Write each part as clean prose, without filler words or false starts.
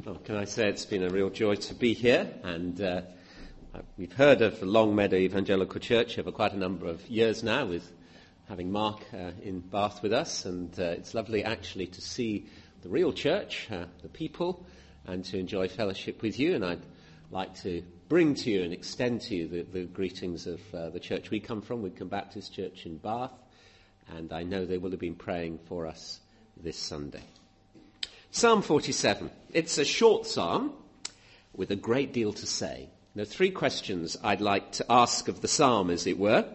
Well, can I say it's been a real joy to be here, and we've heard of the Longmeadow Evangelical Church over quite a number of years now, with having Mark in Bath with us, and it's lovely actually to see the real church, the people, and to enjoy fellowship with you. And I'd like to bring to you and extend to you the greetings of the church we come from, Widcombe Baptist Church in Bath, and I know they will have been praying for us this Sunday. Psalm 47. It's a short psalm with a great deal to say. There are three questions I'd like to ask of the psalm, as it were.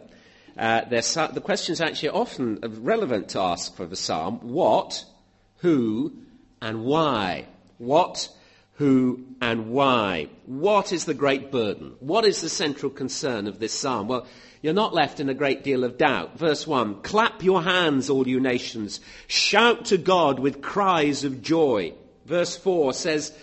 The questions actually are often relevant to ask for the psalm. What, who, and why? What, who, and why? What is the great burden? What is the central concern of this psalm? Well, you're not left in a great deal of doubt. Verse 1, clap your hands, all you nations. Shout to God with cries of joy. Verse 4 says,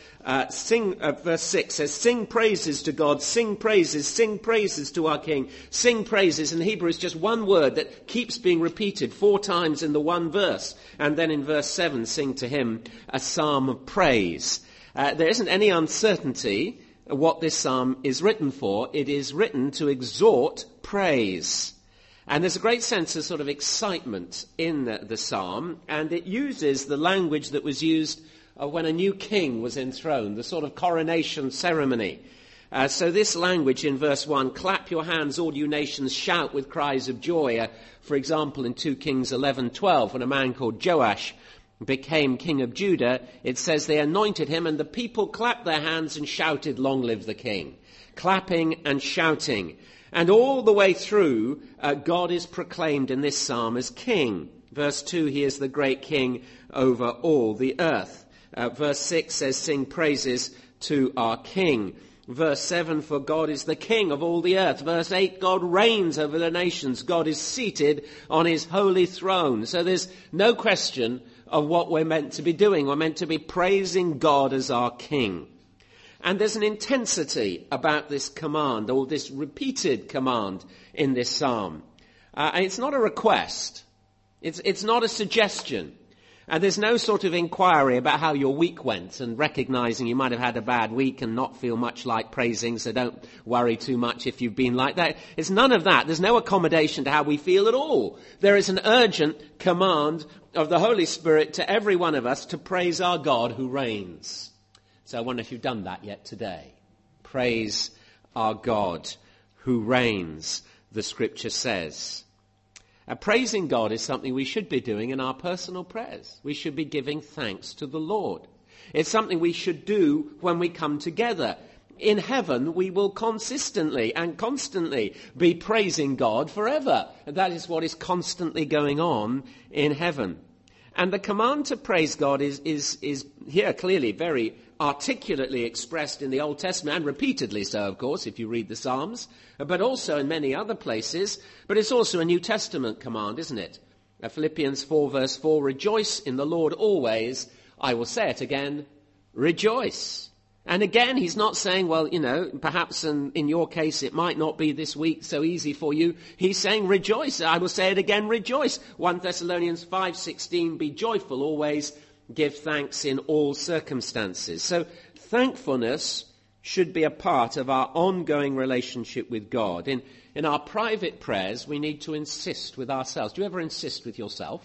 verse 6 says, sing praises to God, sing praises to our King. Sing praises in Hebrew is just one word that keeps being repeated 4 times in the one verse. And then in verse 7, sing to him a psalm of praise. There isn't any uncertainty what this psalm is written for. It is written to exhort praise. And there's a great sense of sort of excitement in the psalm, and it uses the language that was used when a new king was enthroned, the sort of coronation ceremony. So this language in verse 1, clap your hands, all you nations, shout with cries of joy. For example, in 2 Kings 11:12, when a man called Joash became king of Judah, it says they anointed him and the people clapped their hands and shouted, long live the king. Clapping and shouting. And all the way through, God is proclaimed in this psalm as king. Verse 2, he is the great king over all the earth. Verse 6 says, sing praises to our king. Verse 7, for God is the king of all the earth. Verse 8, God reigns over the nations. God is seated on his holy throne. So there's no question of what we're meant to be doing. We're meant to be praising God as our king. And there's an intensity about this command, or this repeated command in this psalm. And it's not a request. It's not a suggestion. And there's no sort of inquiry about how your week went and recognizing you might have had a bad week and not feel much like praising, so don't worry too much if you've been like that. It's none of that. There's no accommodation to how we feel at all. There is an urgent command of the Holy Spirit to every one of us to praise our God who reigns. So I wonder if you've done that yet today. Praise our God who reigns, the scripture says. Praising God is something we should be doing in our personal prayers. We should be giving thanks to the Lord. It's something we should do when we come together. In heaven, we will consistently and constantly be praising God forever. And that is what is constantly going on in heaven. And the command to praise God is here clearly very articulately expressed in the Old Testament, and repeatedly so, of course, if you read the Psalms, but also in many other places. But it's also a New Testament command, isn't it? Philippians 4 verse 4, rejoice in the Lord always. I will say it again, rejoice. And again, he's not saying, well, perhaps in your case it might not be this week so easy for you. He's saying rejoice. I will say it again, rejoice. 1 Thessalonians 5:16, be joyful always, give thanks in all circumstances. So thankfulness should be a part of our ongoing relationship with God. In our private prayers, we need to insist with ourselves. Do you ever insist with yourself?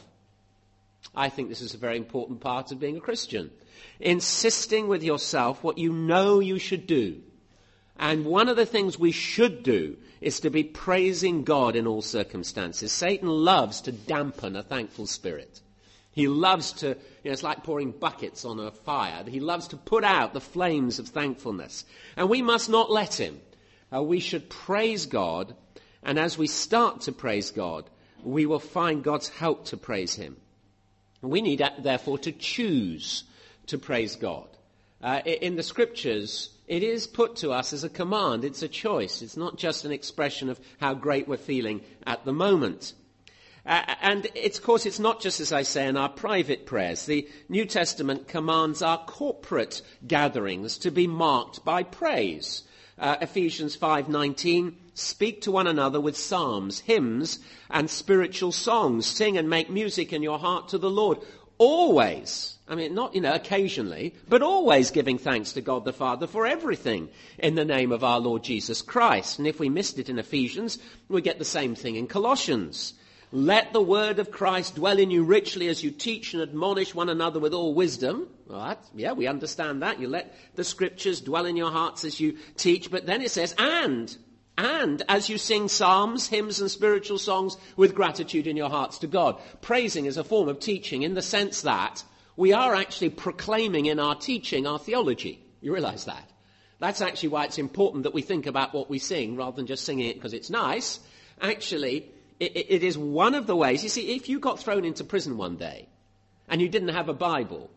I think this is a very important part of being a Christian. Insisting with yourself what you know you should do. And one of the things we should do is to be praising God in all circumstances. Satan loves to dampen a thankful spirit. He loves to, it's like pouring buckets on a fire. He loves to put out the flames of thankfulness. And we must not let him. We should praise God. And as we start to praise God, we will find God's help to praise him. We need, therefore, to choose to praise God. In the scriptures, it is put to us as a command. It's a choice. It's not just an expression of how great we're feeling at the moment. And of course, it's not just, as I say, in our private prayers. The New Testament commands our corporate gatherings to be marked by praise. Ephesians 5:19, speak to one another with psalms, hymns, and spiritual songs. Sing and make music in your heart to the Lord. Always I mean, not, occasionally, but always giving thanks to God the Father for everything in the name of our Lord Jesus Christ. And if we missed it in Ephesians, we get the same thing in Colossians. Let the word of Christ dwell in you richly as you teach and admonish one another with all wisdom. All right, yeah, we understand that. You let the scriptures dwell in your hearts as you teach. But then it says, and as you sing psalms, hymns and spiritual songs with gratitude in your hearts to God. Praising is a form of teaching in the sense that we are actually proclaiming in our teaching our theology. You realize that? That's actually why it's important that we think about what we sing rather than just singing it because it's nice. Actually, it is one of the ways. You see, if you got thrown into prison one day and you didn't have a Bible,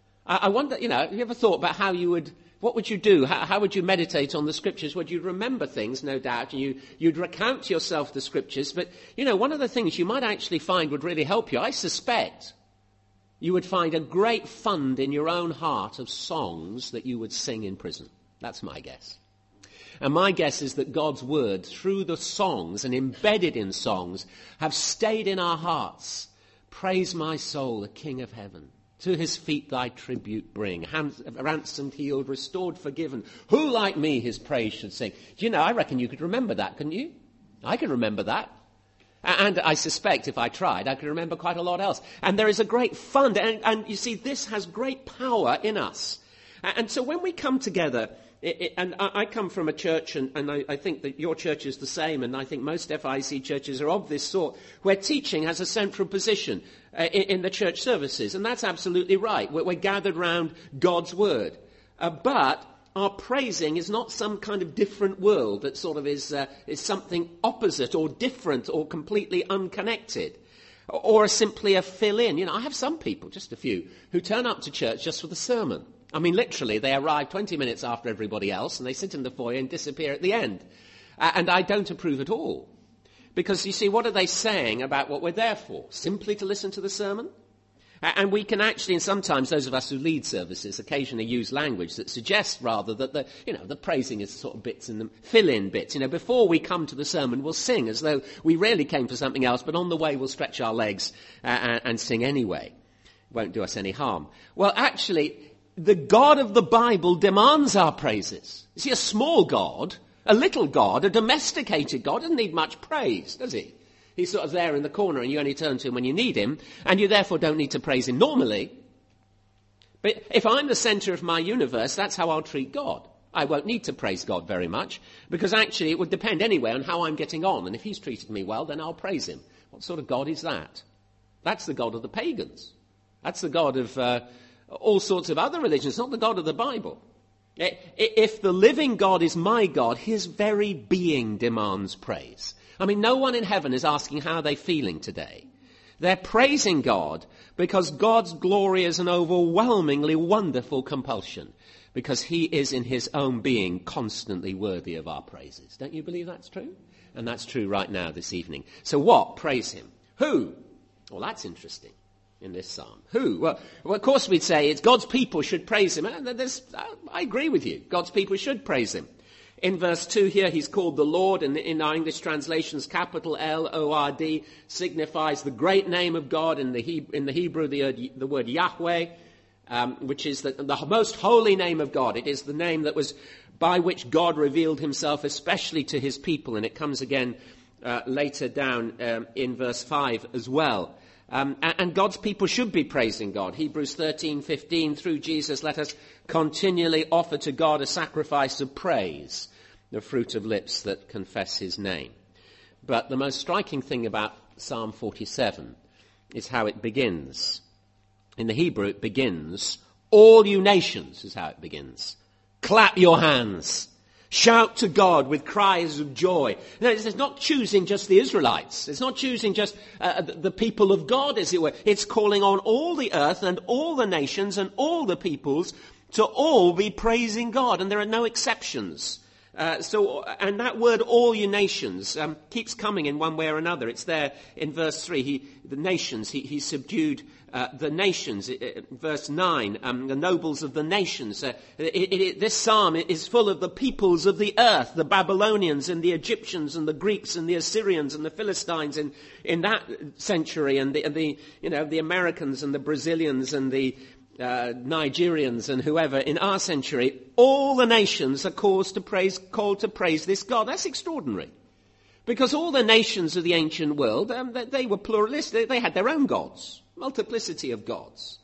I wonder, have you ever thought about what would you do? How would you meditate on the scriptures? Would you remember things, no doubt, and you'd recount to yourself the scriptures? But, one of the things you might actually find would really help you, I suspect, you would find a great fund in your own heart of songs that you would sing in prison. That's my guess. And my guess is that God's word, through the songs and embedded in songs, have stayed in our hearts. Praise my soul, the King of heaven. To his feet thy tribute bring. Ransomed, healed, restored, forgiven. Who like me his praise should sing? I reckon you could remember that, couldn't you? I can remember that. And I suspect if I tried, I could remember quite a lot else. And there is a great fund. And you see, this has great power in us. And so when we come together, and I come from a church, and I think that your church is the same, and I think most FIC churches are of this sort, where teaching has a central position in the church services. And that's absolutely right. We're gathered round God's word. But our praising is not some kind of different world that sort of is something opposite or different or completely unconnected. Or simply a fill-in. I have some people, just a few, who turn up to church just for the sermon. I mean, literally, they arrive 20 minutes after everybody else, and they sit in the foyer and disappear at the end. And I don't approve at all. Because, you see, what are they saying about what we're there for? Simply to listen to the sermon? And we can actually, and sometimes those of us who lead services occasionally use language that suggests rather that the praising is sort of bits and the fill-in bits. Before we come to the sermon, we'll sing as though we really came for something else, but on the way we'll stretch our legs and sing anyway. It won't do us any harm. Well, actually, the God of the Bible demands our praises. You see, a small God, a little God, a domesticated God doesn't need much praise, does he? He's sort of there in the corner and you only turn to him when you need him, and you therefore don't need to praise him normally. But if I'm the centre of my universe, that's how I'll treat God. I won't need to praise God very much, because actually it would depend anyway on how I'm getting on. And if he's treated me well, then I'll praise him. What sort of God is that? That's the God of the pagans. That's the God of all sorts of other religions, not the God of the Bible. If the living God is my God, his very being demands praise. I mean, no one in heaven is asking how they're feeling today. They're praising God because God's glory is an overwhelmingly wonderful compulsion, because he is in his own being constantly worthy of our praises. Don't you believe that's true? And that's true right now this evening. So what? Praise him. Who? Well, that's interesting in this psalm. Who? Well, of course we'd say it's God's people should praise him. And I agree with you. God's people should praise him. In verse 2 here, he's called the Lord, and in our English translations, capital L-O-R-D signifies the great name of God. In the Hebrew, the word Yahweh, which is the most holy name of God. It is the name that was by which God revealed himself, especially to his people. And it comes again later down in verse 5 as well. And God's people should be praising God. Hebrews 13:15, through Jesus, let us continually offer to God a sacrifice of praise, the fruit of lips that confess his name. But the most striking thing about Psalm 47 is how it begins. In the Hebrew, it begins, all you nations is how it begins. Clap your hands. Shout to God with cries of joy. No, it's not choosing just the Israelites. It's not choosing just the people of God, as it were. It's calling on all the earth and all the nations and all the peoples to all be praising God. And there are no exceptions. And that word, all you nations, keeps coming in one way or another. It's there in verse 3. The nations, he subdued the nations. Verse 9, the nobles of the nations. This psalm is full of the peoples of the earth, the Babylonians and the Egyptians and the Greeks and the Assyrians and the Philistines in that century, and the Americans and the Brazilians and the Nigerians and whoever in our century, all the nations are called to praise this God. That's extraordinary. Because all the nations of the ancient world, they were pluralistic. They had their own gods, multiplicity of gods.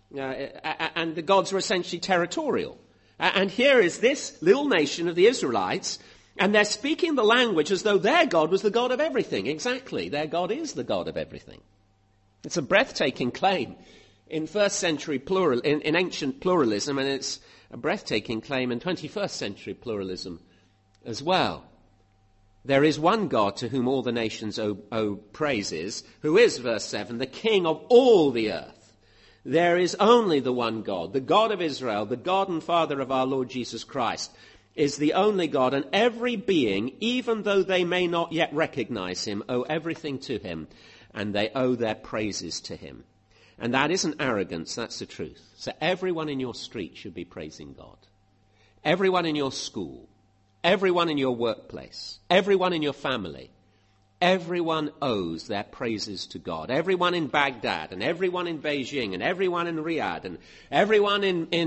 And the gods were essentially territorial. And here is this little nation of the Israelites, and they're speaking the language as though their God was the God of everything. Exactly. Their God is the God of everything. It's a breathtaking claim in first century in ancient pluralism, and it's a breathtaking claim in 21st century pluralism as well. There is one God to whom all the nations owe praises, who is, verse 7, the King of all the earth. There is only the one God, the God of Israel, the God and Father of our Lord Jesus Christ, is the only God, and every being, even though they may not yet recognize him, owe everything to him, and they owe their praises to him. And that isn't arrogance, that's the truth. So everyone in your street should be praising God. Everyone in your school, everyone in your workplace, everyone in your family, everyone owes their praises to God. Everyone in Baghdad, and everyone in Beijing, and everyone in Riyadh, and everyone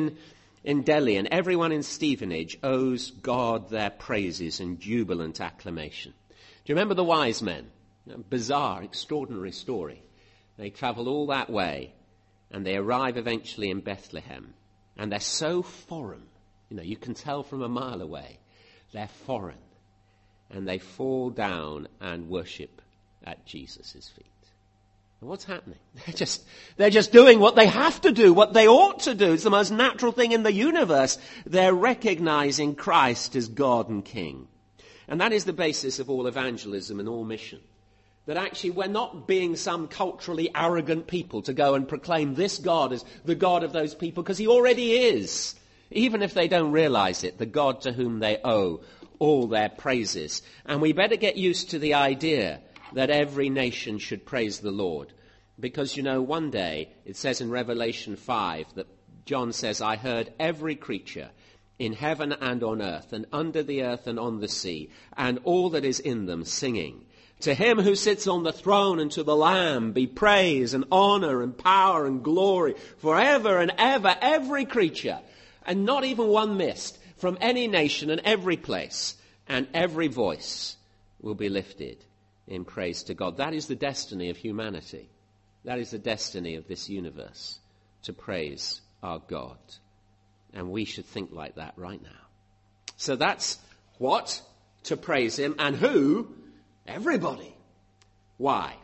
in Delhi, and everyone in Stevenage owes God their praises and jubilant acclamation. Do you remember the wise men? A bizarre, extraordinary story. They travel all that way, and they arrive eventually in Bethlehem. And they're so foreign. You can tell from a mile away. They're foreign. And they fall down and worship at Jesus' feet. And what's happening? They're just doing what they have to do, what they ought to do. It's the most natural thing in the universe. They're recognizing Christ as God and King. And that is the basis of all evangelism and all mission. That actually we're not being some culturally arrogant people to go and proclaim this God as the God of those people, because he already is. Even if they don't realize it, the God to whom they owe all their praises. And we better get used to the idea that every nation should praise the Lord. Because, one day, it says in Revelation 5 that John says, I heard every creature in heaven and on earth, and under the earth and on the sea, and all that is in them singing, to him who sits on the throne and to the Lamb be praise and honor and power and glory forever and ever, every creature, and not even one missed, from any nation and every place, and every voice will be lifted in praise to God. That is the destiny of humanity. That is the destiny of this universe, to praise our God. And we should think like that right now. So that's what? To praise him. And who? Everybody. Why?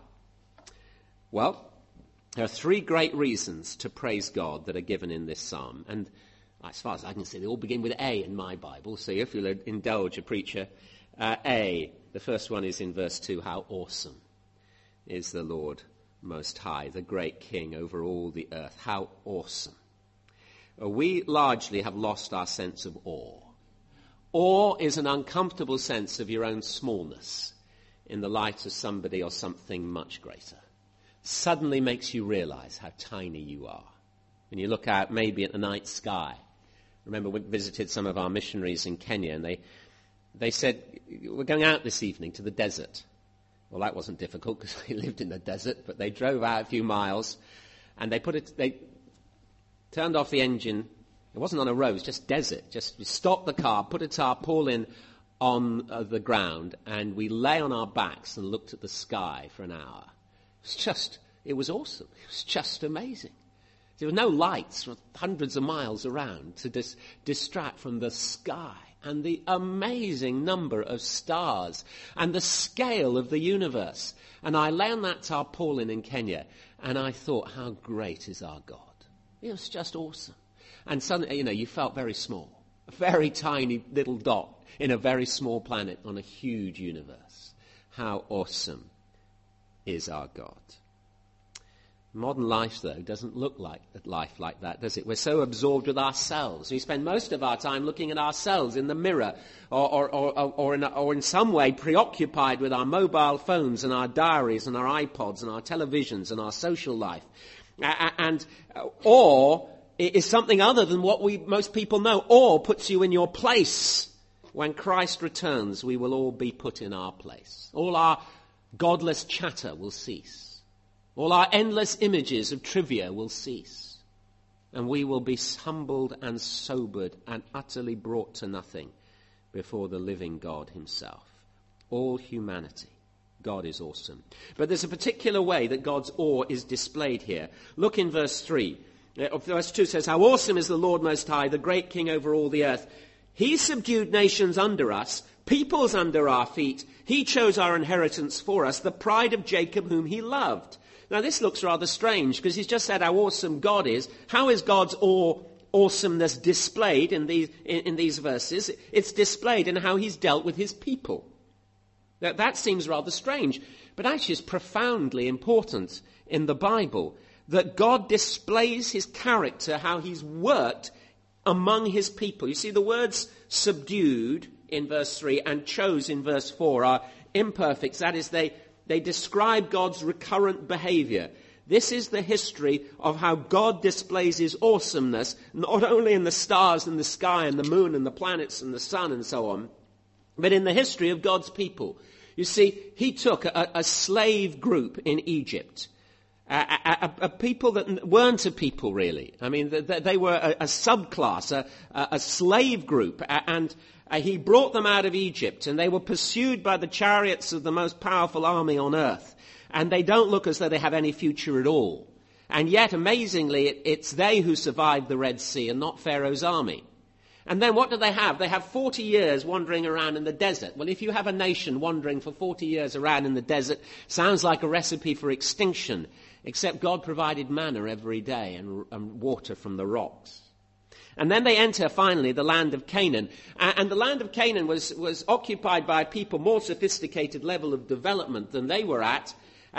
Well, there are three great reasons to praise God that are given in this psalm. And as far as I can see, they all begin with A in my Bible. So if you'll indulge a preacher, A, the first one is in verse 2, how awesome is the Lord Most High, the great King over all the earth. How awesome. We largely have lost our sense of awe. Awe is an uncomfortable sense of your own smallness in the light of somebody or something much greater. Suddenly makes you realize how tiny you are. When you look out maybe at the night sky. Remember we visited some of our missionaries in Kenya, and they said, we're going out this evening to the desert. Well, that wasn't difficult because they lived in the desert, but they drove out a few miles, and they turned off the engine. It wasn't on a road, it was just desert. Just stopped the car, put a tarpaulin on the ground, and we lay on our backs and looked at the sky for an hour. It was awesome. It was just amazing. There were no lights for hundreds of miles around to distract from the sky and the amazing number of stars and the scale of the universe. And I lay on that tarpaulin in Kenya, and I thought, how great is our God? It was just awesome. And suddenly, you felt very small, a very tiny little dot in a very small planet on a huge universe. How awesome is our God? Modern life, though, doesn't look like life like that, does it? We're so absorbed with ourselves. We spend most of our time looking at ourselves in the mirror or in some way preoccupied with our mobile phones and our diaries and our iPods and our televisions and our social life. And awe is something other than what most people know. Awe puts you in your place. When Christ returns, we will all be put in our place. All our godless chatter will cease. All our endless images of trivia will cease. and we will be humbled and sobered and utterly brought to nothing before the living God himself. All humanity. God is awesome. But there's a particular way that God's awe is displayed here. Look in verse 3. Verse 2 says, "How awesome is the Lord Most High, the great King over all the earth. He subdued nations under us, peoples under our feet. He chose our inheritance for us, the pride of Jacob whom he loved." Now this looks rather strange because he's just said how awesome God is. How is God's awesomeness displayed in these verses? It's displayed in how he's dealt with his people. Now, that seems rather strange, but actually it's profoundly important in the Bible that God displays his character, how he's worked among his people. You see, the words subdued in verse 3 and chose in verse 4 are imperfects. That is, they describe God's recurrent behavior. This is the history of how God displays his awesomeness, not only in the stars and the sky and the moon and the planets and the sun and so on, but in the history of God's people. You see, he took a slave group in Egypt, a people that weren't a people really. I mean, they were a subclass, a slave group, and he brought them out of Egypt, and they were pursued by the chariots of the most powerful army on earth, and they don't look as though they have any future at all. And yet, amazingly, it's they who survived the Red Sea and not Pharaoh's army. And then what do they have? They have 40 years wandering around in the desert. Well, if you have a nation wandering for 40 years around in the desert, sounds like a recipe for extinction, except God provided manna every day and water from the rocks. And then they enter, finally, the land of Canaan. And the land of Canaan was occupied by people more sophisticated level of development than they were at,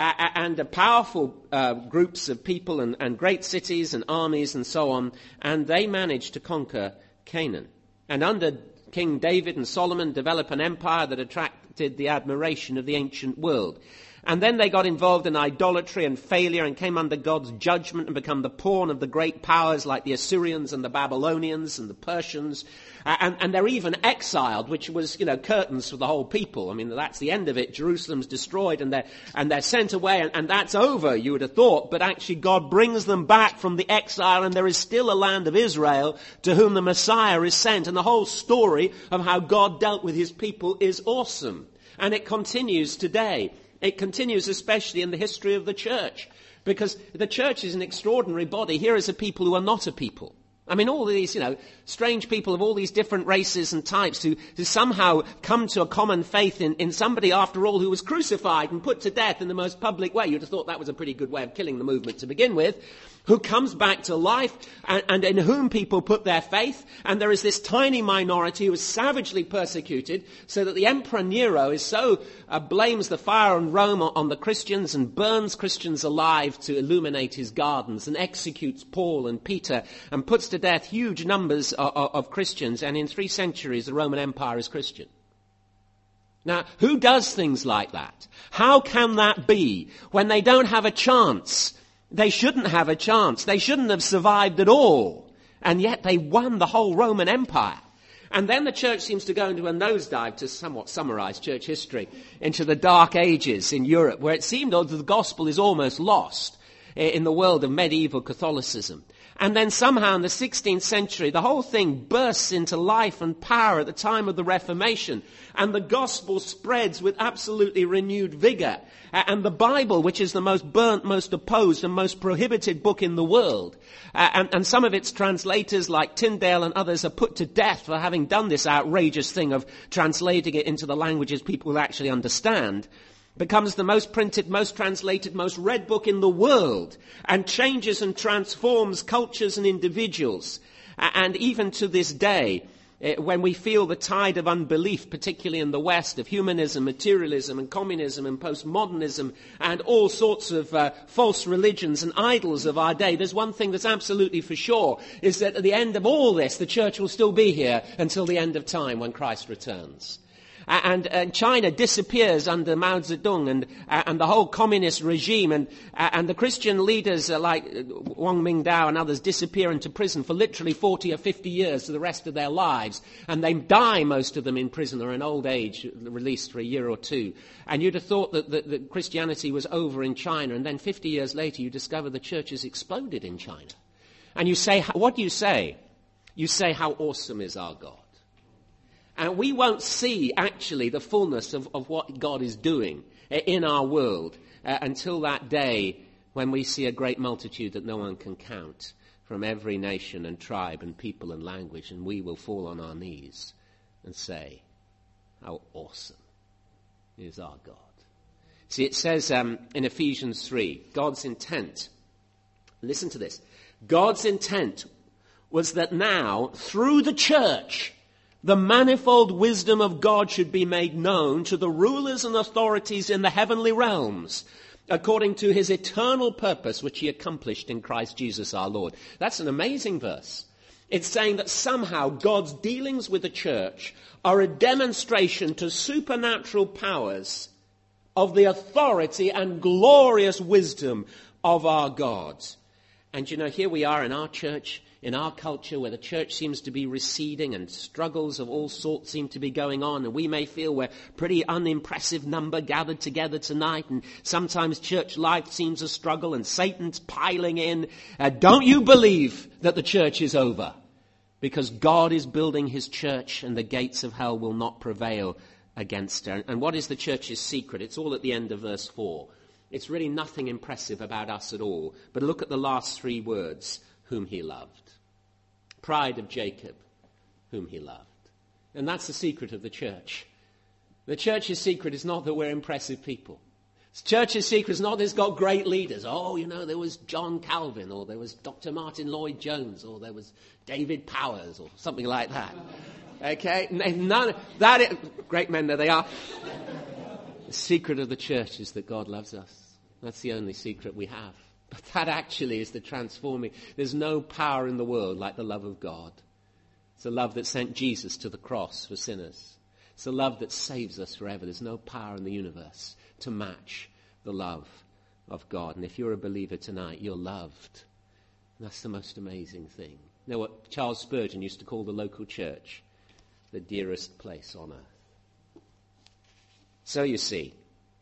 and powerful groups of people and great cities and armies and so on. And they managed to conquer Canaan. And under King David and Solomon develop an empire that attracted the admiration of the ancient world. And then they got involved in idolatry and failure and came under God's judgment and become the pawn of the great powers like the Assyrians and the Babylonians and the Persians. And they're even exiled, which was, curtains for the whole people. I mean, that's the end of it. Jerusalem's destroyed and they're sent away and that's over, you would have thought. But actually God brings them back from the exile and there is still a land of Israel to whom the Messiah is sent. And the whole story of how God dealt with his people is awesome. And it continues today. It continues especially in the history of the church, because the church is an extraordinary body. Here is a people who are not a people. I mean, all these, strange people of all these different races and types who somehow come to a common faith in somebody, after all, who was crucified and put to death in the most public way. You'd have thought that was a pretty good way of killing the movement to begin with. Who comes back to life and in whom people put their faith. And there is this tiny minority who is savagely persecuted, so that the Emperor Nero is blames the fire in Rome on the Christians and burns Christians alive to illuminate his gardens and executes Paul and Peter and puts to death huge numbers of Christians. And in 3 centuries, the Roman Empire is Christian. Now, who does things like that? How can that be when they don't have a chance? They shouldn't have a chance. They shouldn't have survived at all. And yet they won the whole Roman Empire. And then the church seems to go into a nosedive, to somewhat summarize church history, into the Dark Ages in Europe, where it seemed that the gospel is almost lost in the world of medieval Catholicism. And then somehow in the 16th century, the whole thing bursts into life and power at the time of the Reformation. And the gospel spreads with absolutely renewed vigor. And the Bible, which is the most burnt, most opposed, and most prohibited book in the world, and some of its translators, like Tyndale and others, are put to death for having done this outrageous thing of translating it into the languages people will actually understand, becomes the most printed, most translated, most read book in the world, and changes and transforms cultures and individuals. And even to this day, when we feel the tide of unbelief, particularly in the West, of humanism, materialism, and communism, and postmodernism, and all sorts of false religions and idols of our day, there's one thing that's absolutely for sure, is that at the end of all this, the church will still be here until the end of time when Christ returns. And China disappears under Mao Zedong and the whole communist regime, and the Christian leaders like Wang Mingdao and others disappear into prison for literally 40 or 50 years for the rest of their lives, and they die, most of them, in prison or in old age, released for a year or two. And you'd have thought that Christianity was over in China, and then 50 years later you discover the church has exploded in China. And you say, what do you say? You say, how awesome is our God. And we won't see actually the fullness of what God is doing in our world until that day when we see a great multitude that no one can count from every nation and tribe and people and language, and we will fall on our knees and say, how awesome is our God. See, it says in Ephesians 3, God's intent, listen to this, God's intent was that now, through the church, the manifold wisdom of God should be made known to the rulers and authorities in the heavenly realms, according to his eternal purpose, which he accomplished in Christ Jesus our Lord. That's an amazing verse. It's saying that somehow God's dealings with the church are a demonstration to supernatural powers of the authority and glorious wisdom of our God. And you know, here we are in our church, in our culture, where the church seems to be receding and struggles of all sorts seem to be going on, and we may feel we're a pretty unimpressive number gathered together tonight, and sometimes church life seems a struggle and Satan's piling in. Don't you believe that the church is over? Because God is building his church and the gates of hell will not prevail against her. And what is the church's secret? It's all at the end of verse 4. It's really nothing impressive about us at all. But look at the last three words, whom he loved. Pride of Jacob, whom he loved. And that's the secret of the church. The church's secret is not that we're impressive people. The church's secret is not that it's got great leaders. Oh, you know, there was John Calvin, or there was Dr. Martin Lloyd-Jones, or there was David Powers, or something like that. Okay? None, great men, there they are. The secret of the church is that God loves us. That's the only secret we have. But that actually is the transforming. There's no power in the world like the love of God. It's a love that sent Jesus to the cross for sinners. It's a love that saves us forever. There's no power in the universe to match the love of God. And if you're a believer tonight, you're loved. And that's the most amazing thing. You know what Charles Spurgeon used to call the local church? The dearest place on earth. So you see,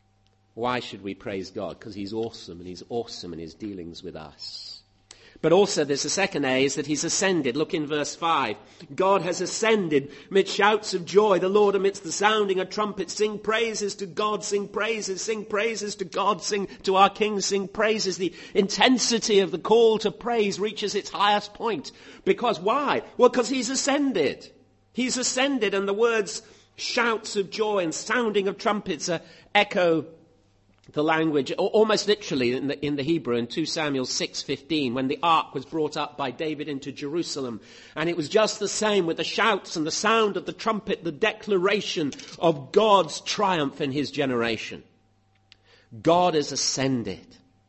why should we praise God? Because he's awesome, and he's awesome in his dealings with us. But also there's a second A, is that he's ascended. Look in verse 5. God has ascended amid shouts of joy. The Lord amidst the sounding of trumpets. Sing praises to God, sing praises to God, sing to our King, sing praises. The intensity of the call to praise reaches its highest point. Because why? Well, because he's ascended. He's ascended, and the words shouts of joy and sounding of trumpets echo the language, almost literally in the Hebrew, in 2 Samuel 6:15, when the ark was brought up by David into Jerusalem. And it was just the same with the shouts and the sound of the trumpet, the declaration of God's triumph in his generation. God has ascended.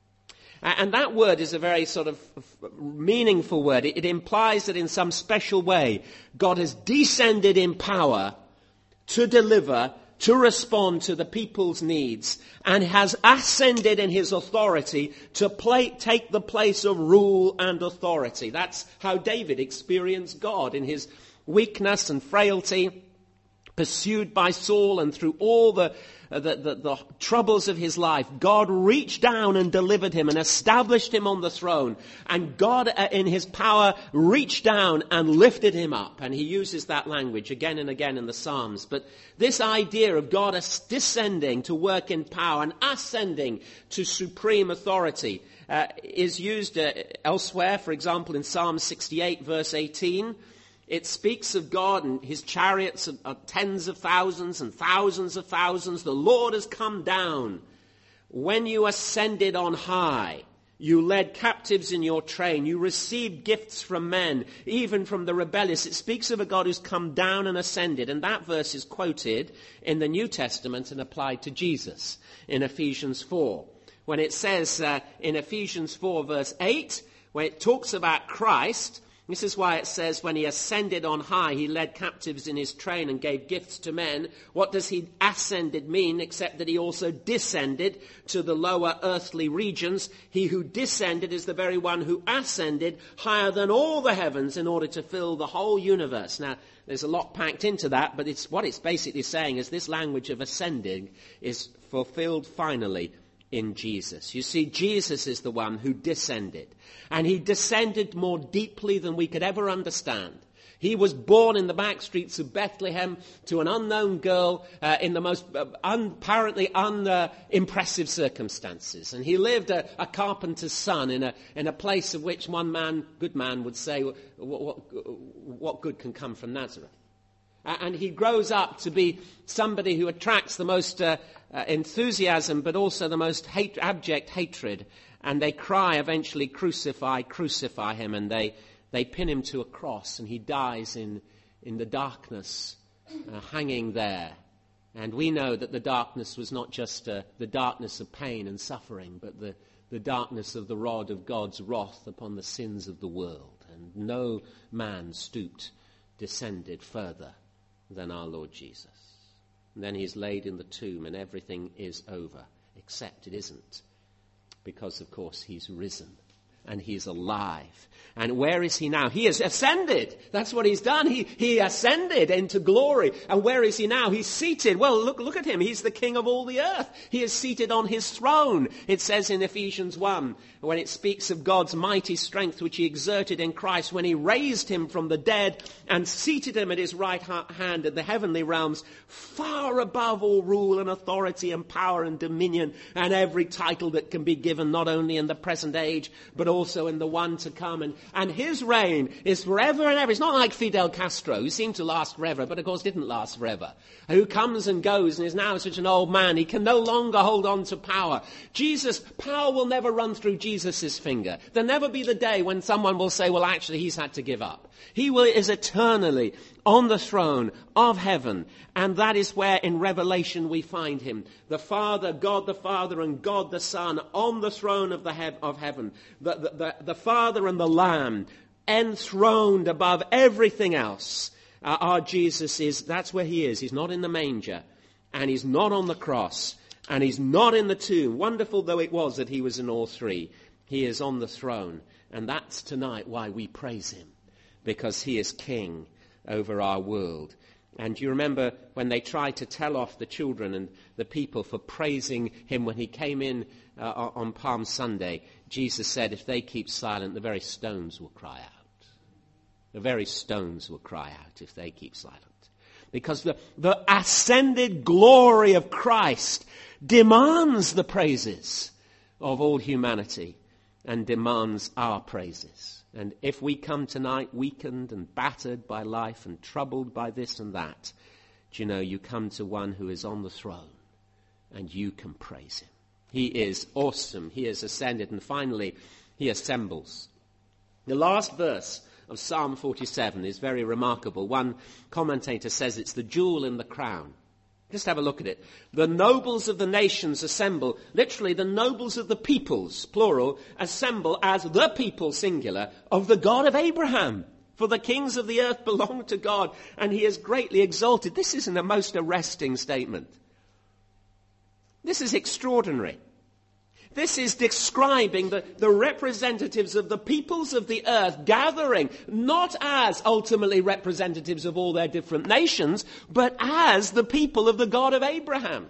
And that word is a very sort of meaningful word. It implies that in some special way, God has descended in power to deliver, to respond to the people's needs, and has ascended in his authority to take the place of rule and authority. That's how David experienced God in his weakness and frailty, pursued by Saul, and through all the troubles of his life. God reached down and delivered him and established him on the throne. And God, in his power, reached down and lifted him up. And he uses that language again and again in the Psalms. But this idea of God descending to work in power and ascending to supreme authority is used elsewhere. For example, in Psalm 68, verse 18. It speaks of God and his chariots of tens of thousands and thousands of thousands. The Lord has come down. When you ascended on high, you led captives in your train. You received gifts from men, even from the rebellious. It speaks of a God who's come down and ascended. And that verse is quoted in the New Testament and applied to Jesus in Ephesians 4. When it says in Ephesians 4 verse 8, when it talks about Christ, this is why it says, when he ascended on high, he led captives in his train and gave gifts to men. What does he ascended mean, except that he also descended to the lower earthly regions? He who descended is the very one who ascended higher than all the heavens in order to fill the whole universe. Now, there's a lot packed into that, but what it's basically saying is this language of ascending is fulfilled finally in Jesus. You see, Jesus is the one who descended, and he descended more deeply than we could ever understand. He was born in the back streets of Bethlehem to an unknown girl in the most apparently unimpressive circumstances. And he lived a carpenter's son in a place of which one man, good man, would say, what good can come from Nazareth? And he grows up to be somebody who attracts the most enthusiasm, but also the most abject hatred. And they cry eventually, crucify, crucify him, and they pin him to a cross, and he dies in the darkness, hanging there. And we know that the darkness was not just the darkness of pain and suffering, but the darkness of the rod of God's wrath upon the sins of the world. And no man descended further than our Lord Jesus. And then he's laid in the tomb, and everything is over, except it isn't. Because, of course, he's risen. And he's alive. And where is he now? He has ascended. That's what he's done. He ascended into glory. And where is he now? He's seated. Well, look at him. He's the king of all the earth. He is seated on his throne. It says in Ephesians 1, when it speaks of God's mighty strength which he exerted in Christ when he raised him from the dead and seated him at his right hand in the heavenly realms, far above all rule and authority and power and dominion and every title that can be given, not only in the present age, but also in the one to come. And his reign is forever and ever. It's not like Fidel Castro, who seemed to last forever, but of course didn't last forever, who comes and goes and is now such an old man. He can no longer hold on to power. Power will never run through Jesus' finger. There'll never be the day when someone will say, well, actually, he's had to give up. He is eternally on the throne of heaven. And that is where in Revelation we find him. The Father, God the Father and God the Son on the throne of heaven. The Father and the Lamb enthroned above everything else. Our Jesus that's where he is. He's not in the manger. And he's not on the cross. And he's not in the tomb. Wonderful though it was that he was in all three. He is on the throne. And that's tonight why we praise him. Because he is king over our world. And you remember when they tried to tell off the children and the people for praising him when he came in on Palm Sunday, Jesus said, if they keep silent, the very stones will cry out. The very stones will cry out if they keep silent. Because the ascended glory of Christ demands the praises of all humanity and demands our praises. And if we come tonight weakened and battered by life and troubled by this and that, do you know, you come to one who is on the throne and you can praise him. He is awesome. He has ascended. And finally, he assembles. The last verse of Psalm 47 is very remarkable. One commentator says it's the jewel in the crown. Just have a look at it. The nobles of the nations assemble. Literally, the nobles of the peoples, plural, assemble as the people, singular, of the God of Abraham. For the kings of the earth belong to God, and he is greatly exalted. This isn't a most arresting statement. This is extraordinary. This is describing the representatives of the peoples of the earth gathering, not as ultimately representatives of all their different nations, but as the people of the God of Abraham.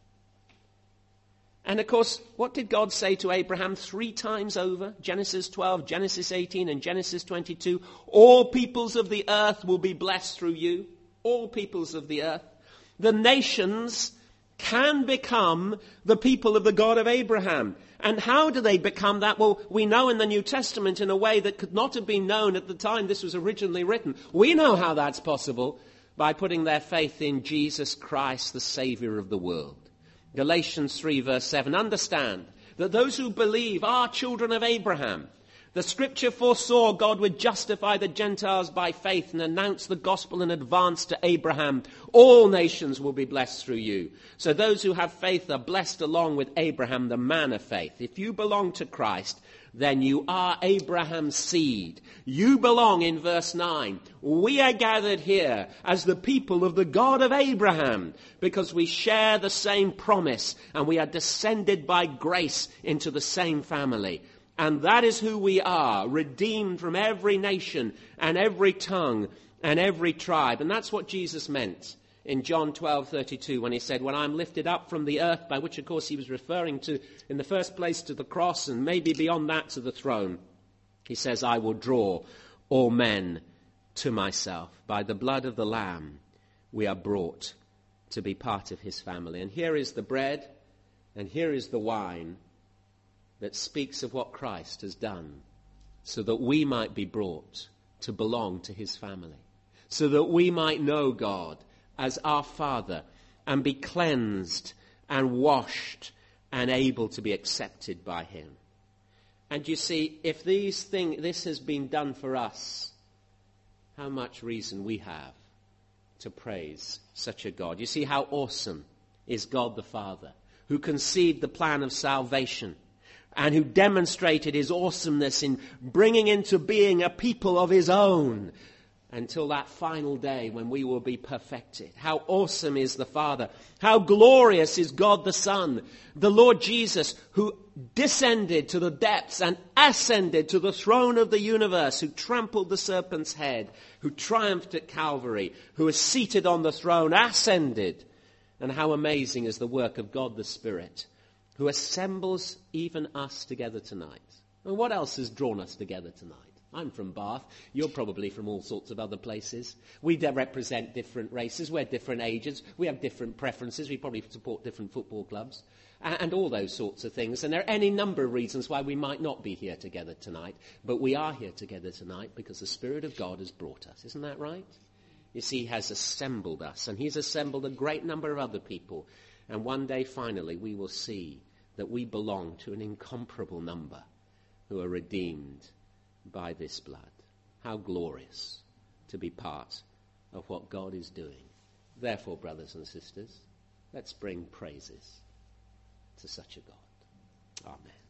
And of course, what did God say to Abraham 3 times over? Genesis 12, Genesis 18, and Genesis 22. All peoples of the earth will be blessed through you. All peoples of the earth. The nations can become the people of the God of Abraham. And how do they become that? Well, we know in the New Testament in a way that could not have been known at the time this was originally written. We know how that's possible by putting their faith in Jesus Christ, the Savior of the world. Galatians 3 verse 7, understand that those who believe are children of Abraham. The scripture foresaw God would justify the Gentiles by faith and announce the gospel in advance to Abraham. All nations will be blessed through you. So those who have faith are blessed along with Abraham, the man of faith. If you belong to Christ, then you are Abraham's seed. You belong in verse 9. We are gathered here as the people of the God of Abraham because we share the same promise and we are descended by grace into the same family. And that is who we are, redeemed from every nation and every tongue and every tribe. And that's what Jesus meant in John 12:32 when he said, when I'm lifted up from the earth, by which of course he was referring to in the first place to the cross and maybe beyond that to the throne. He says, I will draw all men to myself. By the blood of the Lamb we are brought to be part of his family. And here is the bread and here is the wine that speaks of what Christ has done so that we might be brought to belong to his family, so that we might know God as our Father and be cleansed and washed and able to be accepted by him. And you see, if this has been done for us, how much reason we have to praise such a God. You see how awesome is God the Father, who conceived the plan of salvation and who demonstrated his awesomeness in bringing into being a people of his own until that final day when we will be perfected. How awesome is the Father. How glorious is God the Son, the Lord Jesus, who descended to the depths and ascended to the throne of the universe, who trampled the serpent's head, who triumphed at Calvary, who is seated on the throne, ascended. And how amazing is the work of God the Spirit, who assembles even us together tonight. And what else has drawn us together tonight? I'm from Bath. You're probably from all sorts of other places. We represent different races. We're different ages. We have different preferences. We probably support different football clubs and all those sorts of things. And there are any number of reasons why we might not be here together tonight. But we are here together tonight because the Spirit of God has brought us. Isn't that right? You see, he has assembled us, and he's assembled a great number of other people. And one day, finally, we will see that we belong to an incomparable number who are redeemed by this blood. How glorious to be part of what God is doing. Therefore, brothers and sisters, let's bring praises to such a God. Amen.